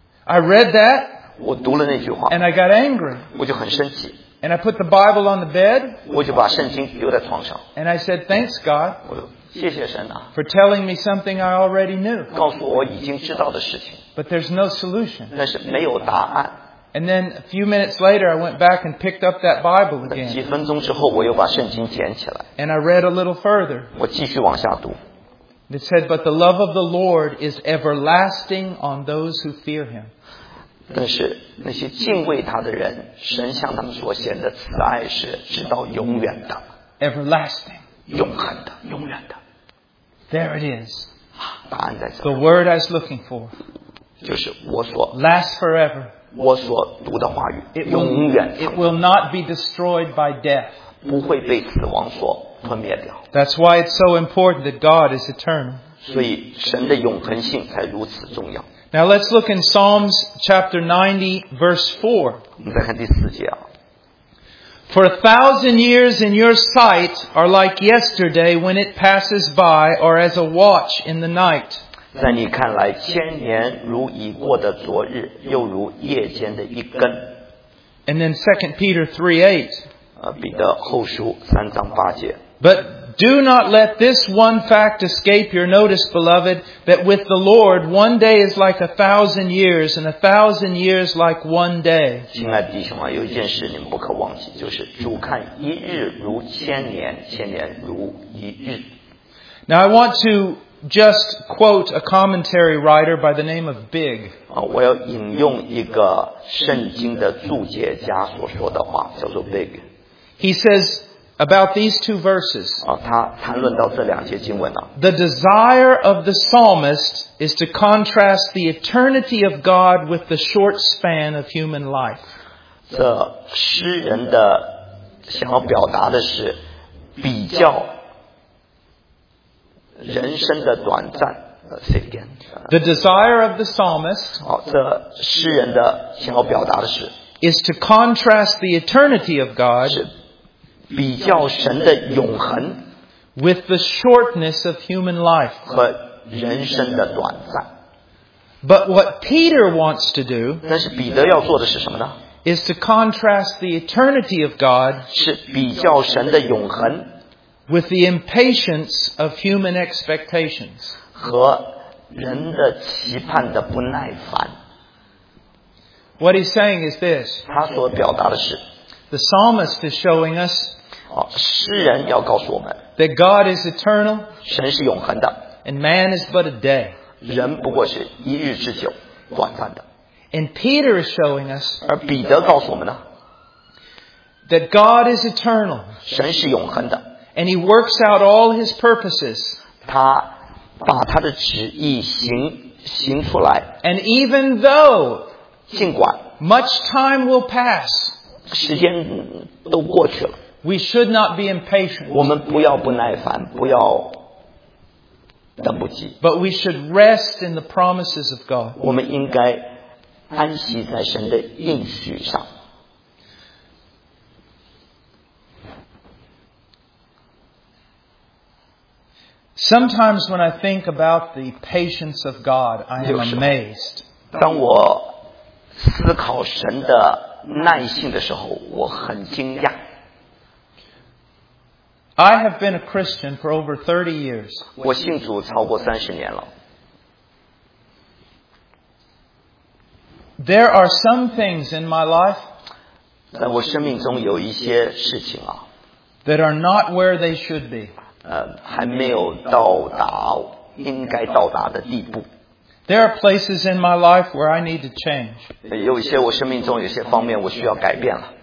I read that, 我读了那句话， and I got angry. 我就很生气， And I put the Bible on the bed, 我就把圣经丢在床上， and I said, Thanks, God, 我说谢谢神啊， for telling me something I already knew. 告诉我已经知道的事情， But there's no solution. 但是没有答案。 And then a few minutes later, I went back and picked up that Bible 几 again. 分钟之后，我又把圣经捡起来， And I read a little further. 我继续往下读。 It said, But the love of the Lord is everlasting on those who fear him. 但是那些敬畏他的人，神向他们所显的慈爱是直到永远的、 Everlasting. 永恒的、永远的。 There it is. 答案在这 The 儿， word I was looking for. 就是我所 Lasts forever. 我所读的话语， It 永 will, 远 it will not be destroyed by death. 不会被死亡所吞灭掉。 That's why it's so important that God is eternal. 所以神的永恒性才如此重要。 Now let's look in Psalms chapter ninety, verse four. 我们再看第四节啊， For a thousand years in your sight are like yesterday when it passes by, or as a watch in the night. 在你看来，千年如已过的昨日，又如夜间的一更。 And then Second Peter three eight. 呃，彼得后书三章八节。 But do not let this one fact escape your notice, beloved, that with the Lord one day is like a thousand years, and a thousand years like one day. 亲爱的弟兄啊，有一件事你们不可忘记，就是主看一日如千年，千年如一日。 Now I want to just quote a commentary writer by the name of Big. 啊，我要引用一个圣经的注解家所说的话，叫做 Big。 He says about these two verses, 啊，他谈论到这两节经文啊， the desire of the psalmist is to contrast the eternity of God with the short span of human life. 这诗人的想要表达的是比较人生的短暂。呃 ，say again。 The desire of the psalmist 好，这诗人的想要表达的是 is to contrast the eternity of God 是比较神的永恒 with the shortness of human life. 和人生的短暂。 But what Peter wants to do 但是彼得要做的是什么呢？ is to contrast the eternity of God 是比较神的永恒 with the impatience of human expectations. 和人的期盼的不耐烦。 What he's saying is this. 他所表达的是， The psalmist is showing us 啊，诗人要告诉我们， that God is eternal 神是永恒的， and man is but a day. 人不过是一日之久，短暂的。 And Peter is showing us 而彼得告诉我们呢， that God is eternal 神是永恒的， and he works out all his purposes. 他把他的旨意行行出来， And even though 尽管 much time will pass, 时间都过去了， we should not be impatient, 我们不要不耐烦，不要等不及， but we should rest in the promises of God. 我们应该安息在神的应许上。 Sometimes when I think about the patience of God, I am amazed. 当我思考神的耐性的时候，我很惊讶。 I have been a Christian for over thirty years. 我信主超过三十年了。 There are some things in my life 在我生命中有一些事情啊， that are not where they should be. 呃，还没有到达应该到达的地步。 There are places in my life where I need to change. 有一些我生命中有些方面我需要改变了。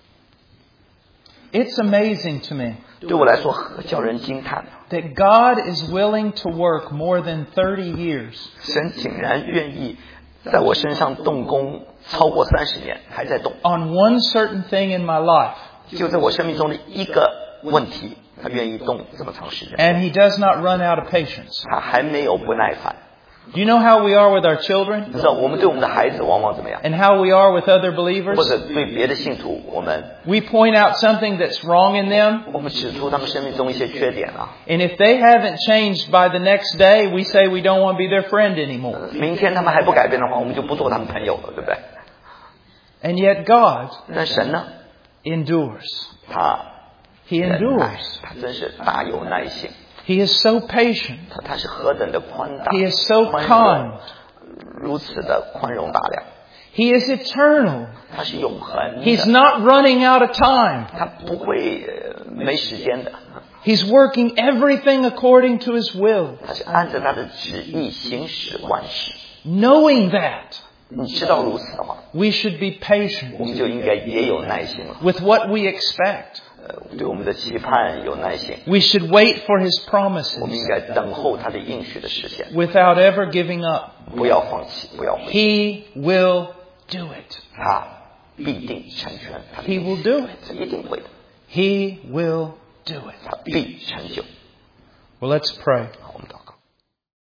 It's amazing to me 对我来说叫人惊叹， that God is willing to work more than thirty years 神竟然愿意在我身上动工超过三十年，还在动。 on one certain thing in my life. 就在我生命中的一个问题，他愿意动这么长时间， And He does not run out of patience. 他还没有不耐烦。 Do you know how we are with our children? 你知道我们对我们的孩子往往怎么样？ And how we are with other 或 believers? 者对别的信徒，我们 We point out something that's wrong in them. 我们指出他们生命中一些缺点啊。 And if they haven't changed by the next day, we say we don't want to be their friend anymore. 明天他们还不改变的话，我们就不做他们朋友了，对不对？ And yet God 但神呢， endures. 他 He 忍耐 endures. 他真是大有耐性， He is so patient. 他他是何等的宽大， He is so 宽 kind. 容，如此的宽容大量， He is eternal. 他是永恒 He's 的， not running out of time. 他不会呃没时间的， He's working everything according to His will. 他是按着他的旨意行使万事。 Knowing that, 你知道如此的话， we should be 我 patient 们就应该也有耐心了。 with what we expect. 呃，对我们的期盼有耐心， We should wait for His 我们 promises 应该等候他的应许的实现， without ever giving up. 不要放弃，不要灰心， He will do it. 他必定成全他的 He 应 will 许， do it. 他一定会的， He will do it. 他必成就。 Well, let's pray. 好，我们祷告。